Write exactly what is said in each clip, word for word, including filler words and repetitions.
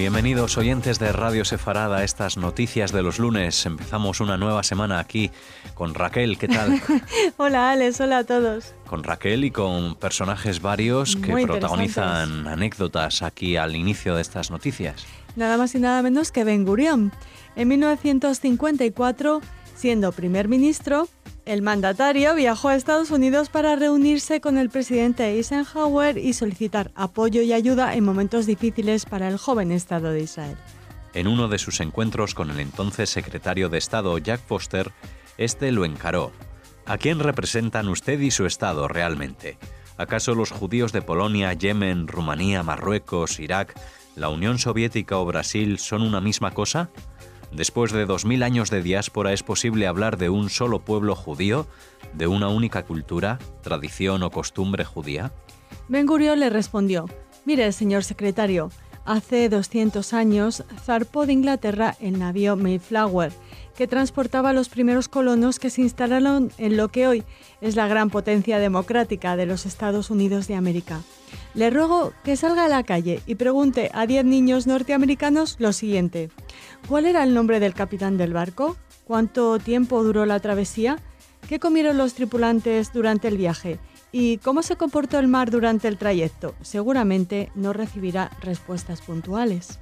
Bienvenidos oyentes de Radio Sefarad a estas noticias de los lunes. Empezamos una nueva semana aquí con Raquel, ¿qué tal? Hola Alex, hola a todos. Con Raquel y con personajes varios que Muy protagonizan anécdotas aquí al inicio de estas noticias. Nada más y nada menos que Ben Gurión. En mil novecientos cincuenta y cuatro, siendo primer ministro, el mandatario viajó a Estados Unidos para reunirse con el presidente Eisenhower y solicitar apoyo y ayuda en momentos difíciles para el joven Estado de Israel. En uno de sus encuentros con el entonces secretario de Estado, Jack Foster, este lo encaró. ¿A quién representan usted y su Estado realmente? ¿Acaso los judíos de Polonia, Yemen, Rumanía, Marruecos, Irak, la Unión Soviética o Brasil son una misma cosa? Después de dos mil años de diáspora, ¿es posible hablar de un solo pueblo judío, de una única cultura, tradición o costumbre judía? Ben Gurión le respondió: «Mire, señor secretario, hace doscientos años zarpó de Inglaterra el navío Mayflower, que transportaba a los primeros colonos que se instalaron en lo que hoy es la gran potencia democrática de los Estados Unidos de América. Le ruego que salga a la calle y pregunte a diez niños norteamericanos lo siguiente: ¿cuál era el nombre del capitán del barco? ¿Cuánto tiempo duró la travesía? ¿Qué comieron los tripulantes durante el viaje? ¿Y cómo se comportó el mar durante el trayecto? Seguramente no recibirá respuestas puntuales».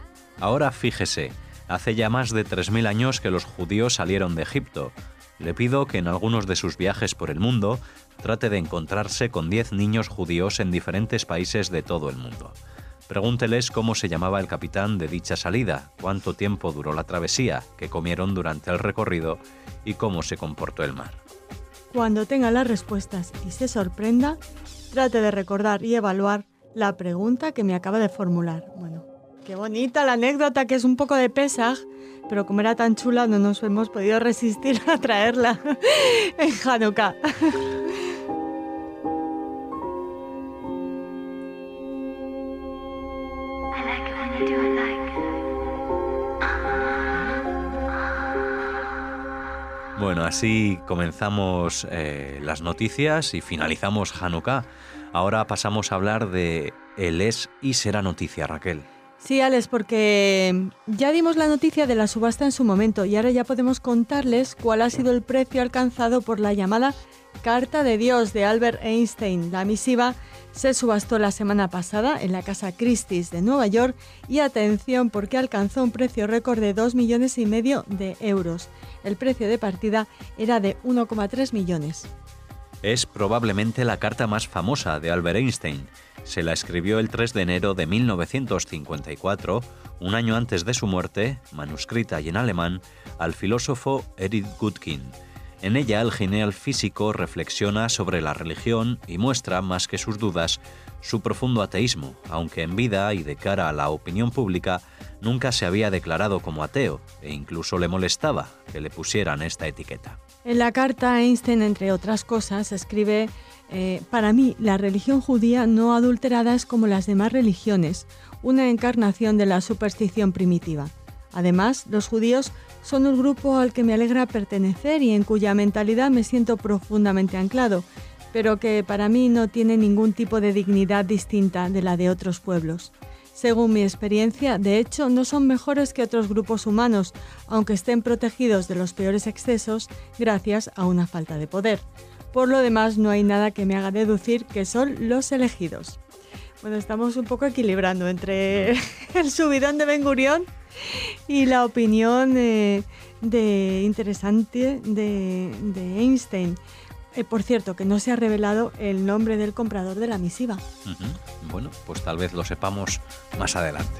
Ahora fíjese, hace ya más de tres mil años que los judíos salieron de Egipto. Le pido que en algunos de sus viajes por el mundo trate de encontrarse con diez niños judíos en diferentes países de todo el mundo. Pregúnteles cómo se llamaba el capitán de dicha salida, cuánto tiempo duró la travesía, qué comieron durante el recorrido y cómo se comportó el mar. Cuando tenga las respuestas y se sorprenda, trate de recordar y evaluar la pregunta que me acaba de formular. Bueno, qué bonita la anécdota, que es un poco de Pesaj, pero como era tan chula no nos hemos podido resistir a traerla en Hanukkah. Bueno, así comenzamos eh, las noticias y finalizamos Hanukkah. Ahora pasamos a hablar de el es y será noticia, Raquel. Sí, Alex, porque ya dimos la noticia de la subasta en su momento y ahora ya podemos contarles cuál ha sido el precio alcanzado por la llamada Carta de Dios de Albert Einstein. La misiva se subastó la semana pasada en la Casa Christie's de Nueva York y atención porque alcanzó un precio récord de dos millones y medio de euros. El precio de partida era de uno coma tres millones. Es probablemente la carta más famosa de Albert Einstein. Se la escribió el tres de enero de mil novecientos cincuenta y cuatro, un año antes de su muerte, manuscrita y en alemán, al filósofo Erich Gutkin. En ella, el genial físico reflexiona sobre la religión y muestra, más que sus dudas, su profundo ateísmo, aunque en vida y de cara a la opinión pública nunca se había declarado como ateo e incluso le molestaba que le pusieran esta etiqueta. En la carta, Einstein, entre otras cosas, escribe: eh, «Para mí, la religión judía no adulterada es como las demás religiones, una encarnación de la superstición primitiva. Además, los judíos son un grupo al que me alegra pertenecer y en cuya mentalidad me siento profundamente anclado, pero que para mí no tiene ningún tipo de dignidad distinta de la de otros pueblos. Según mi experiencia, de hecho, no son mejores que otros grupos humanos, aunque estén protegidos de los peores excesos gracias a una falta de poder. Por lo demás, no hay nada que me haga deducir que son los elegidos». Bueno, estamos un poco equilibrando entre el subidón de Ben Gurión y la opinión eh, de, interesante de, de Einstein. Eh, por cierto, que no se ha revelado el nombre del comprador de la misiva. Uh-huh. Bueno, pues tal vez lo sepamos más adelante.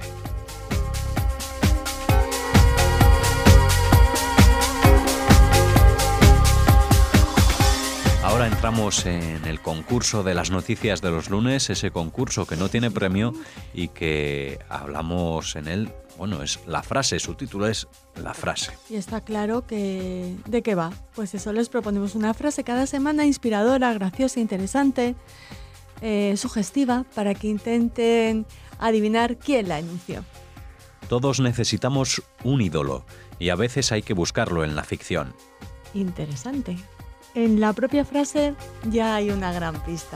Ahora entramos en el concurso de las noticias de los lunes, ese concurso que no tiene premio y que hablamos en él. Bueno, es la frase, su título es La frase. Y está claro que ¿de qué va? Pues eso, les proponemos una frase cada semana inspiradora, graciosa, interesante, eh, sugestiva, para que intenten adivinar quién la enunció. Todos necesitamos un ídolo y a veces hay que buscarlo en la ficción. Interesante. En la propia frase ya hay una gran pista.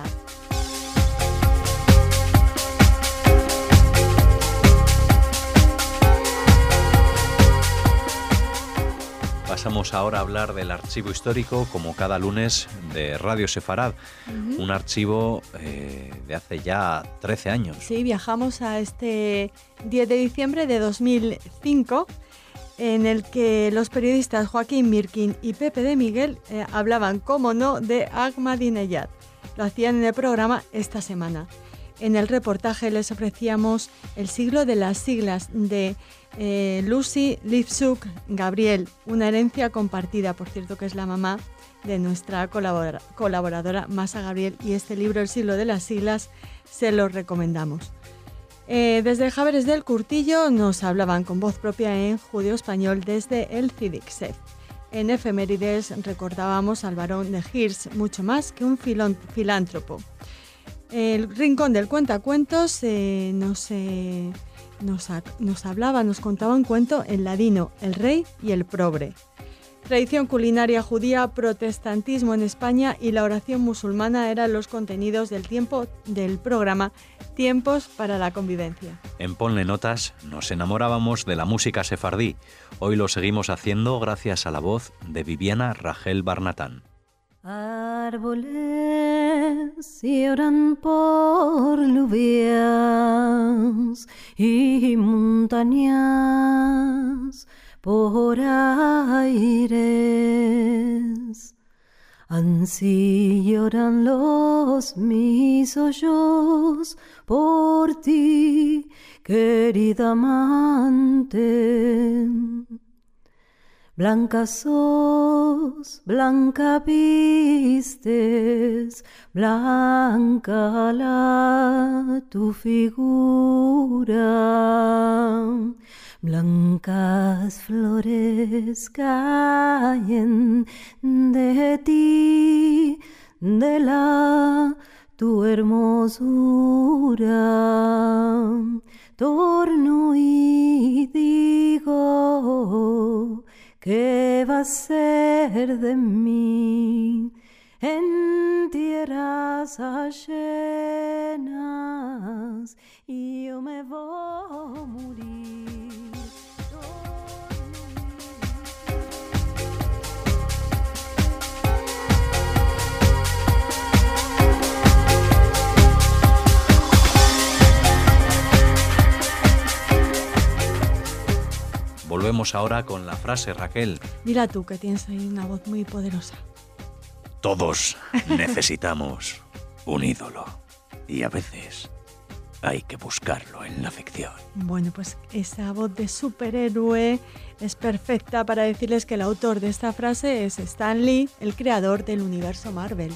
Pasamos ahora a hablar del archivo histórico, como cada lunes, de Radio Sefarad, uh-huh. un archivo eh, de hace ya trece años. Sí, viajamos a este diez de diciembre de dos mil cinco, en el que los periodistas Joaquín Mirkin y Pepe de Miguel eh, hablaban, como no, de Ahmadinejad. Lo hacían en el programa Esta Semana. En el reportaje les ofrecíamos el siglo de las siglas de eh, Lucy Lifshuk Gabriel, una herencia compartida, por cierto, que es la mamá de nuestra colabora- colaboradora Masa Gabriel, y este libro, El siglo de las siglas, se lo recomendamos. Eh, desde Javeres del Curtillo nos hablaban con voz propia en judeo-español desde el Cidic-Sef. En Efemérides recordábamos al barón de Hirsch, mucho más que un filón- filántropo. El Rincón del Cuentacuentos eh, nos, eh, nos, nos hablaba, nos contaba un cuento en ladino, El Rey y el Probre. Tradición culinaria judía, protestantismo en España y la oración musulmana eran los contenidos del tiempo del programa Tiempos para la Convivencia. En Ponle Notas nos enamorábamos de la música sefardí. Hoy lo seguimos haciendo gracias a la voz de Viviana Rachel Barnatán. Árboles lloran por lluvias y montañas por aires. Ansí lloran los mis ojos por ti, querida amante. Blanca sos, blanca vistes, blanca la tu figura. Blancas flores caen de ti, de la tu hermosura. Torno y digo, ¿qué va a ser de mí en tierras ajenas? Y yo me voy a morir. Volvemos ahora con la frase, Raquel. Dila tú, que tienes ahí una voz muy poderosa. Todos necesitamos un ídolo y a veces hay que buscarlo en la ficción. Bueno, pues esa voz de superhéroe es perfecta para decirles que el autor de esta frase es Stan Lee, el creador del universo Marvel.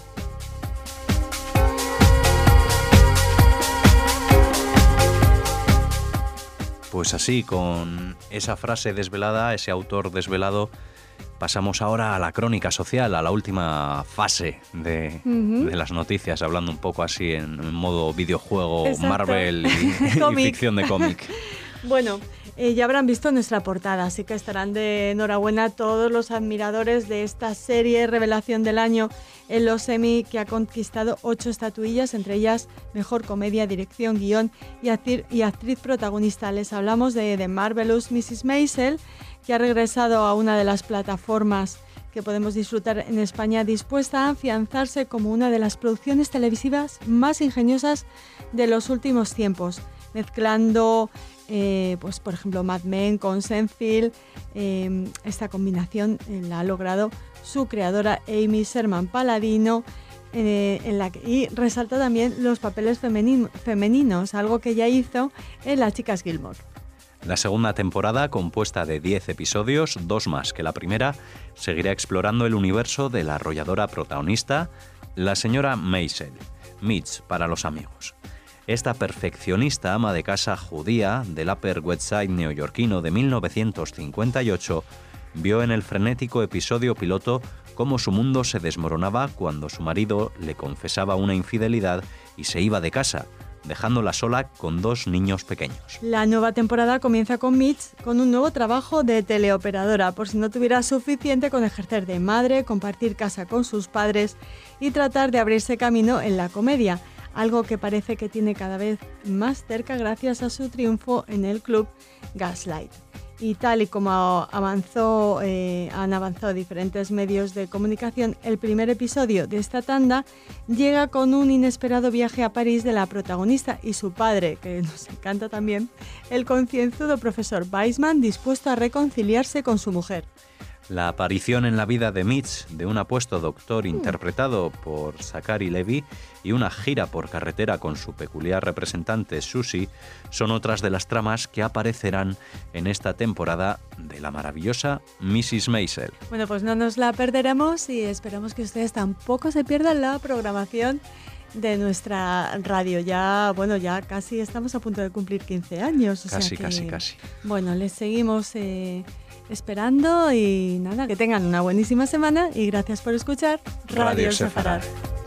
Pues así, con esa frase desvelada, ese autor desvelado, pasamos ahora a la crónica social, a la última fase de, uh-huh. de las noticias, hablando un poco así en, en modo videojuego, exacto. Marvel y, y ficción de cómic. Bueno, eh, ya habrán visto nuestra portada, así que estarán de enhorabuena todos los admiradores de esta serie revelación del año en los Emmy, que ha conquistado ocho estatuillas, entre ellas Mejor Comedia, Dirección, Guión y actriz, y actriz protagonista. Les hablamos de The Marvelous missus Maisel, que ha regresado a una de las plataformas que podemos disfrutar en España, dispuesta a afianzarse como una de las producciones televisivas más ingeniosas de los últimos tiempos, mezclando, eh, pues por ejemplo, Mad Men con Seinfeld. Eh, esta combinación eh, la ha logrado su creadora Amy Sherman Palladino, eh, en la que, y resalta también los papeles femeni- femeninos, algo que ya hizo en Las Chicas Gilmore. La segunda temporada, compuesta de diez episodios, dos más que la primera, seguirá explorando el universo de la arrolladora protagonista, la señora Maisel, Mitch para los amigos. Esta perfeccionista ama de casa judía del Upper West Side neoyorquino de mil novecientos cincuenta y ocho vio en el frenético episodio piloto cómo su mundo se desmoronaba cuando su marido le confesaba una infidelidad y se iba de casa, dejándola sola con dos niños pequeños. La nueva temporada comienza con Mitch con un nuevo trabajo de teleoperadora, por si no tuviera suficiente con ejercer de madre, compartir casa con sus padres y tratar de abrirse camino en la comedia, algo que parece que tiene cada vez más cerca gracias a su triunfo en el club Gaslight. Y tal y como avanzó, eh, han avanzado diferentes medios de comunicación, el primer episodio de esta tanda llega con un inesperado viaje a París de la protagonista y su padre, que nos encanta también, el concienzudo profesor Weissman, dispuesto a reconciliarse con su mujer. La aparición en la vida de Mitch de un apuesto doctor interpretado por Zachary Levi y una gira por carretera con su peculiar representante Susie son otras de las tramas que aparecerán en esta temporada de la maravillosa missus Maisel. Bueno, pues no nos la perderemos y esperamos que ustedes tampoco se pierdan la programación de nuestra radio. Ya, bueno, ya casi estamos a punto de cumplir quince años. O casi, sea que, casi, casi. Bueno, les seguimos eh, esperando y nada, que tengan una buenísima semana y gracias por escuchar Radio, Radio Sefarad.